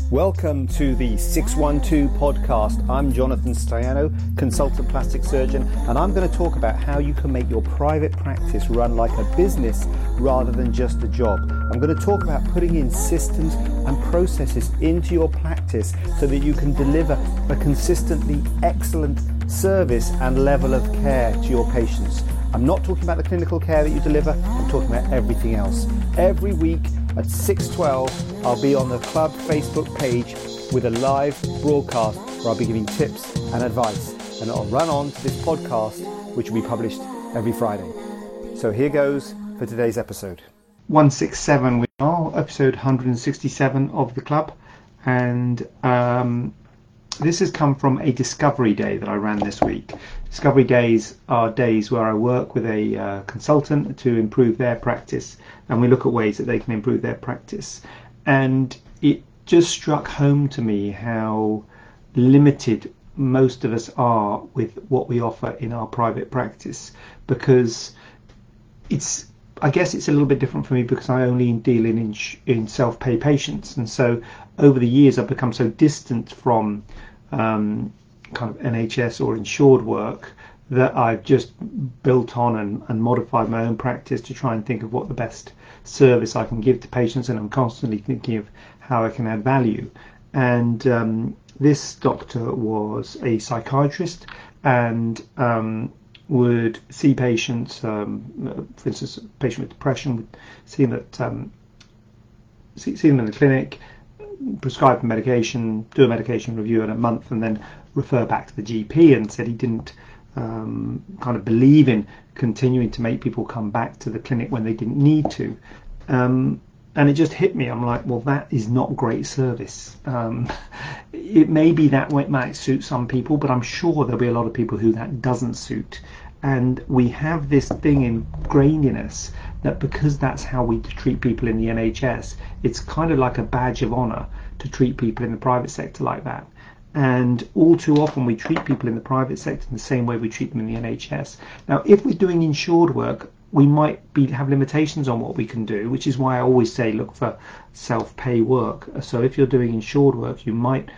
Welcome to the 612 podcast. I'm Jonathan Staiano, consultant plastic surgeon, and I'm going to talk about how you can make your private practice run like a business rather than just a job. I'm going to talk about putting in systems and processes into your practice so that you can deliver a consistently excellent service and level of care to your patients. I'm not talking about the clinical care that you deliver, I'm talking about everything else. Every week at 6:12, I'll be on the club Facebook page with a live broadcast where I'll be giving tips and advice, and it'll run on to this podcast, which will be published every Friday. So here goes for today's episode. 167, we are episode 167 of the club, and this has come from a discovery day that I ran this week. Discovery days are days where I work with a consultant to improve their practice, and we look at ways that they can improve their practice. And it just struck home to me how limited most of us are with what we offer in our private practice, because I guess it's a little bit different for me because I only deal in self-pay patients, and so over the years I've become so distant from kind of NHS or insured work that I've just built on and modified my own practice to try and think of what the best service I can give to patients, and I'm constantly thinking of how I can add value. And this doctor was a psychiatrist and would see patients, for instance, a patient with depression, would see them in the clinic, prescribe the medication, do a medication review in a month, and then refer back to the GP, and said he didn't kind of believe in continuing to make people come back to the clinic when they didn't need to. And it just hit me. I'm like, well, that is not great service. It may be that way, it might suit some people, but I'm sure there'll be a lot of people who that doesn't suit. And we have this thing ingrained in us that because that's how we treat people in the NHS, it's kind of like a badge of honour to treat people in the private sector like that. And all too often we treat people in the private sector in the same way we treat them in the NHS. Now, if we're doing insured work, we might have limitations on what we can do, which is why I always say look for self-pay work. So if you're doing insured work, you might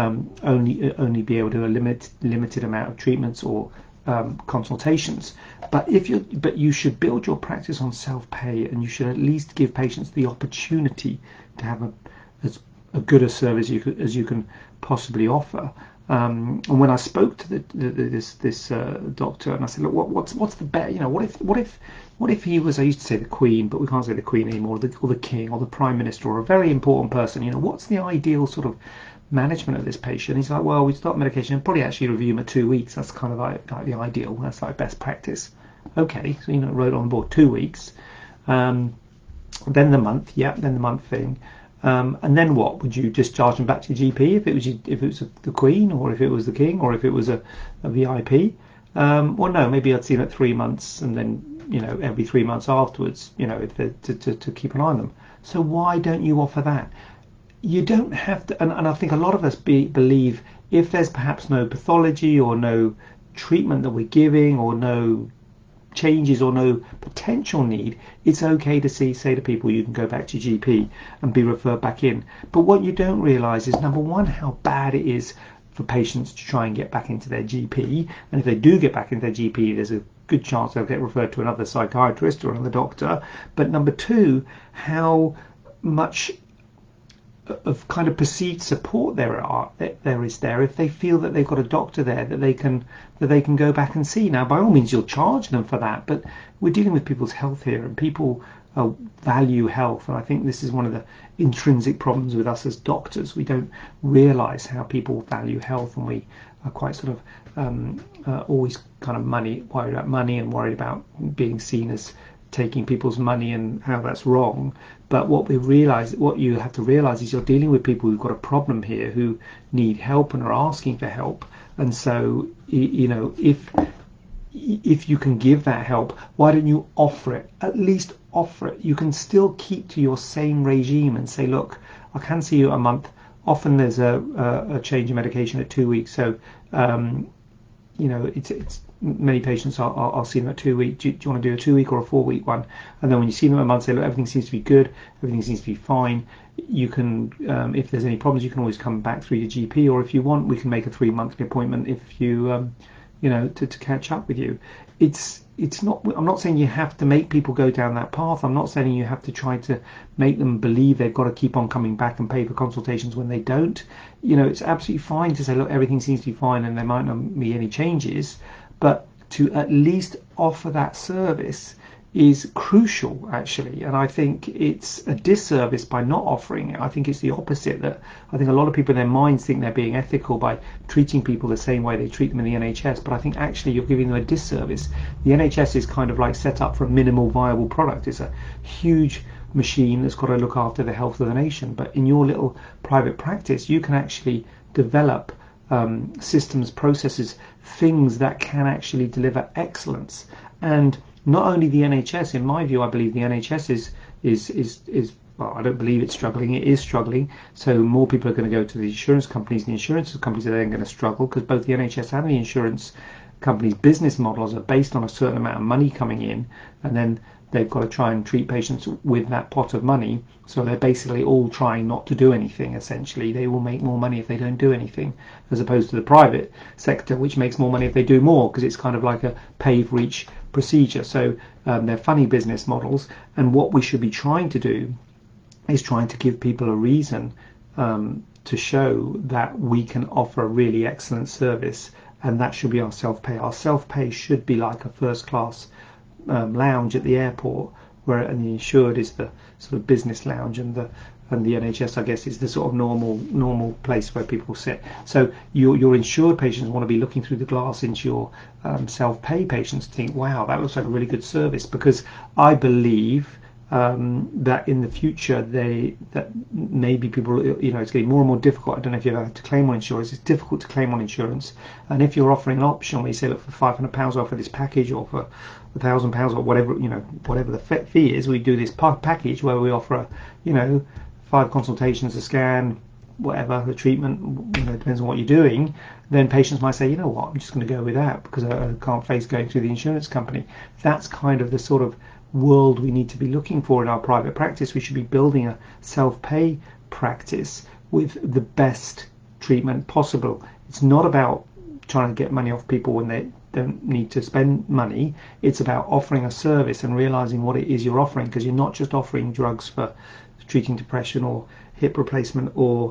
only be able to do a limited amount of treatments or consultations. But you should build your practice on self-pay, and you should at least give patients the opportunity to have as good a service as you can possibly offer. And when I spoke to this doctor, and I said, look, what's the better? You know, what if he was? I used to say the Queen, but we can't say the Queen anymore, or the King, or the Prime Minister, or a very important person. You know, what's the ideal sort of management of this patient? He's like, well, we start medication and probably actually review him at 2 weeks. That's kind of like the ideal. That's like best practice. Okay, so wrote on board 2 weeks, then the month, then the month thing. And then what? Would you discharge them back to your GP if it was the Queen, or if it was the King, or if it was a VIP? Well, no, maybe I'd see them at 3 months, and then every 3 months afterwards, to keep an eye on them. So why don't you offer that? You don't have to, and I think a lot of us believe if there's perhaps no pathology or no treatment that we're giving, or no changes or no potential need, it's okay to say to people you can go back to your GP and be referred back in. But what you don't realise is, number one, how bad it is for patients to try and get back into their GP, and if they do get back into their GP, there's a good chance they'll get referred to another psychiatrist or another doctor. But number two, how much of kind of perceived support there is if they feel that they've got a doctor there that they can go back and see. Now, by all means, you'll charge them for that, but we're dealing with people's health here, and people value health, and I think this is one of the intrinsic problems with us as doctors. We don't realise how people value health, and we are quite sort of always kind of worried about money, and worried about being seen as taking people's money and how that's wrong. But what you have to realise is you're dealing with people who've got a problem here, who need help and are asking for help. And so, if you can give that help, why don't you offer it? At least offer it. You can still keep to your same regime and say, look, I can see you a month. Often there's a change in medication at 2 weeks. So, it's many patients, I'll see them at 2 weeks. Do you want to do a 2-week or a 4-week one? And then when you see them at a month, say, look, everything seems to be good, everything seems to be fine. You can, if there's any problems, you can always come back through your GP, or if you want, we can make a 3-monthly appointment if you, to catch up with you. It's not. I'm not saying you have to make people go down that path. I'm not saying you have to try to make them believe they've got to keep on coming back and pay for consultations when they don't. It's absolutely fine to say, look, everything seems to be fine and there might not be any changes, but to at least offer that service is crucial, actually. And I think it's a disservice by not offering it. I think it's the opposite. That I think a lot of people in their minds think they're being ethical by treating people the same way they treat them in the NHS, but I think actually you're giving them a disservice. The NHS is kind of like set up for a minimal viable product. It's a huge machine that's got to look after the health of the nation, but in your little private practice you can actually develop systems, processes, things that can actually deliver excellence. And not only the NHS, in my view, I believe the NHS is well, I don't believe it's struggling, it is struggling. So more people are going to go to the insurance companies, and the insurance companies are then going to struggle because both the NHS and the insurance companies' business models are based on a certain amount of money coming in, and then they've got to try and treat patients with that pot of money. So they're basically all trying not to do anything, essentially. They will make more money if they don't do anything, as opposed to the private sector, which makes more money if they do more, because it's kind of like a pay for each procedure. So they're funny business models, and what we should be trying to do is trying to give people a reason to show that we can offer a really excellent service, and that should be our self-pay. Our self-pay should be like a first-class lounge at the airport, and the insured is the sort of business lounge, and the NHS, I guess, is the sort of normal place where people sit. So your insured patients want to be looking through the glass into your self-pay patients to think, wow, that looks like a really good service, because I believe that in the future that maybe people, it's getting more and more difficult. I don't know if you've ever had to claim on insurance. It's difficult to claim on insurance, and if you're offering an option where you say, look, for £500 offer this package, or for £1,000 or whatever, whatever the fee is, we do this package where we offer 5 consultations, a scan, whatever the treatment, depends on what you're doing. Then patients might say, you know what, I'm just going to go with that because I can't face going through the insurance company. That's kind of the sort of world we need to be looking for in our private practice. We should be building a self-pay practice with the best treatment possible. It's not about trying to get money off people when they don't need to spend money. It's about offering a service and realizing what it is you're offering, because you're not just offering drugs for treating depression or hip replacement or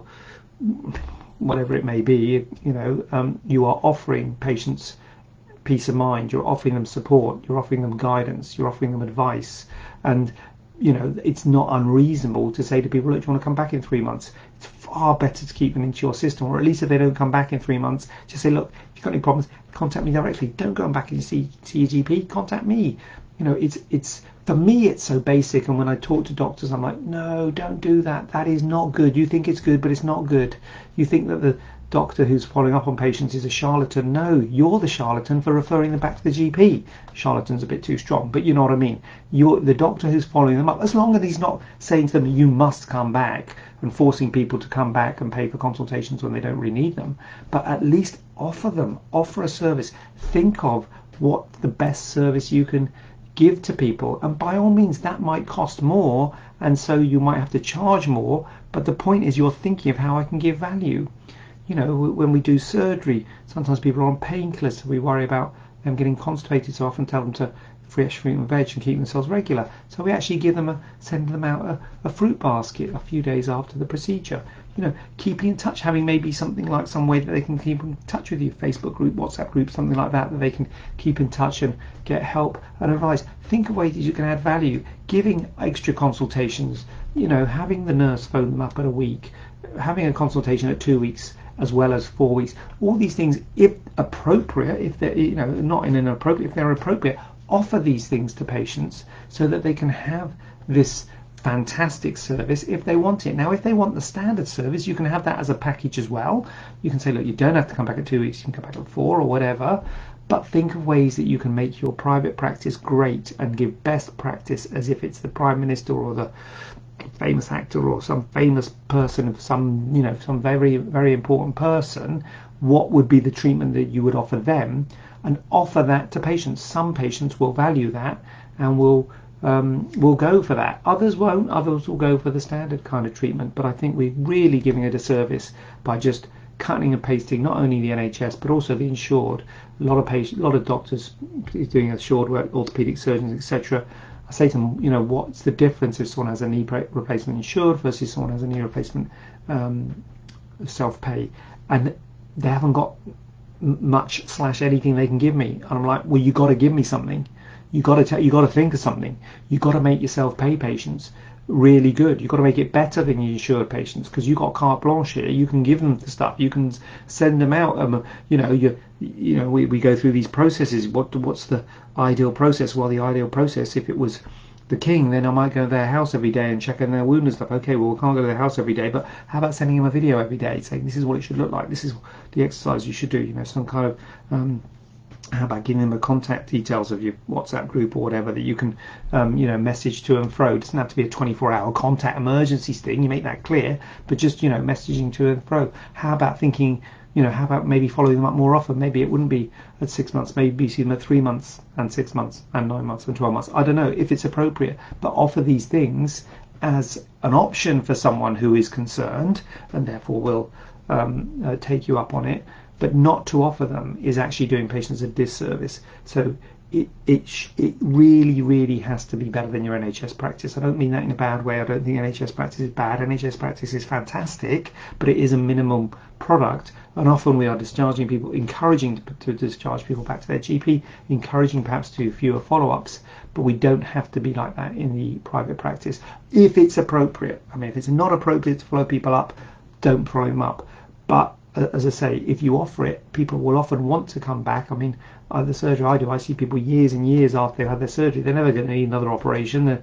whatever it may be. You are offering patients peace of mind, you're offering them support, you're offering them guidance, you're offering them advice, and it's not unreasonable to say to people, look, do you want to come back in 3 months? It's far better to keep them into your system, or at least if they don't come back in 3 months, just say, look, if you've got any problems, contact me directly. Don't go back and see your GP, contact me. It's for me, it's so basic, and when I talk to doctors, I'm like, no, don't do that. That is not good. You think it's good, but it's not good. You think that the doctor who's following up on patients is a charlatan. No, you're the charlatan for referring them back to the GP. Charlatan's a bit too strong, but you know what I mean. You're the doctor who's following them up, as long as he's not saying to them, you must come back, and forcing people to come back and pay for consultations when they don't really need them. But at least offer a service. Think of what the best service you can give to people, and by all means that might cost more, and so you might have to charge more, but the point is you're thinking of how I can give value. When we do surgery, sometimes people are on painkillers, so we worry about them getting constipated, so often tell them to fresh fruit and veg and keep themselves regular. So we actually send them out a fruit basket a few days after the procedure. Keeping in touch, having maybe something like some way that they can keep in touch with you, Facebook group, WhatsApp group, something like that they can keep in touch and get help and advice. Think of ways that you can add value. Giving extra consultations, having the nurse phone them up at a week, having a consultation at 2 weeks as well as 4 weeks. All these things, if appropriate, if they're not in an appropriate, if they're appropriate, offer these things to patients so that they can have this fantastic service if they want it. Now, if they want the standard service, you can have that as a package as well. You can say, look, you don't have to come back at 2 weeks, you can come back at 4 or whatever, but think of ways that you can make your private practice great and give best practice as if it's the Prime Minister or the famous actor or some famous person, some very, very important person, what would be the treatment that you would offer them, and offer that to patients. Some patients will value that and will go for that. Others won't. Others will go for the standard kind of treatment. But I think we're really giving a disservice by just cutting and pasting not only the NHS but also the insured. A lot of doctors doing insured work, orthopedic surgeons, etc. I say to them, what's the difference if someone has a knee replacement insured versus someone has a knee replacement self-pay? And they haven't got much / anything they can give me. And I'm like, well, you got to give me something. You got to think of something. You got to make your self-pay patients really good. You've got to make it better than your insured patients, because you've got carte blanche here. You can give them the stuff. You can send them out. We go through these processes. What's the ideal process? Well, the ideal process, if it was the king, then I might go to their house every day and check on their wound and stuff. Okay, well, we can't go to their house every day, but how about sending them a video every day saying this is what it should look like, this is the exercise you should do, some kind of how about giving them the contact details of your WhatsApp group or whatever that you can message to and fro. It doesn't have to be a 24-hour contact emergencies thing, you make that clear, but just messaging to and fro. How about thinking, how about maybe following them up more often? Maybe it wouldn't be at 6 months, maybe you see them at 3 months and 6 months and 9 months and 12 months. I don't know if it's appropriate, but offer these things as an option for someone who is concerned and therefore will take you up on it. But not to offer them is actually doing patients a disservice. So it really, really has to be better than your NHS practice. I don't mean that in a bad way. I don't think NHS practice is bad. NHS practice is fantastic, but it is a minimum product. And often we are discharging people, encouraging to discharge people back to their GP, encouraging perhaps to fewer follow-ups. But we don't have to be like that in the private practice if it's appropriate. I mean, if it's not appropriate to follow people up, don't follow them up. But as I say, if you offer it, people will often want to come back. I mean, the surgery I do, I see people years and years after they've had their surgery. They're never going to need another operation,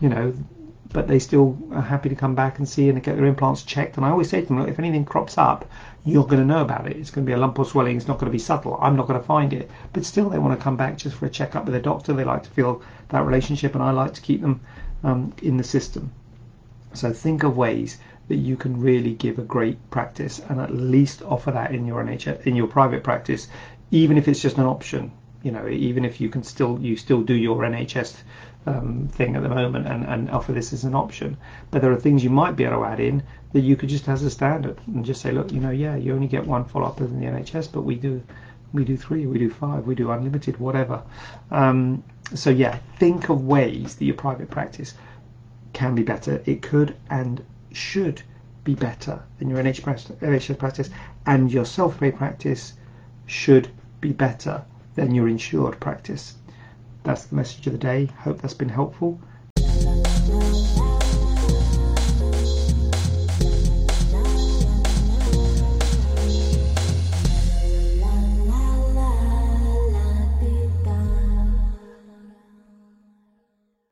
but they still are happy to come back and see and get their implants checked. And I always say to them, look, if anything crops up, you're going to know about it. It's going to be a lump or swelling. It's not going to be subtle. I'm not going to find it. But still, they want to come back just for a checkup with a doctor. They like to feel that relationship, and I like to keep them in the system. So think of ways that you can really give a great practice, and at least offer that in your NHS, in your private practice, even if it's just an option. Even if you still do your NHS thing at the moment and offer this as an option. But there are things you might be able to add in that you could just as a standard and just say, look, you only get one follow-up in the NHS, but we do 3, we do 5, we do unlimited, whatever. So yeah, think of ways that your private practice can be better. It could and should be better than your NHS practice, and your self-pay practice should be better than your insured practice. That's the message of the day. Hope that's been helpful.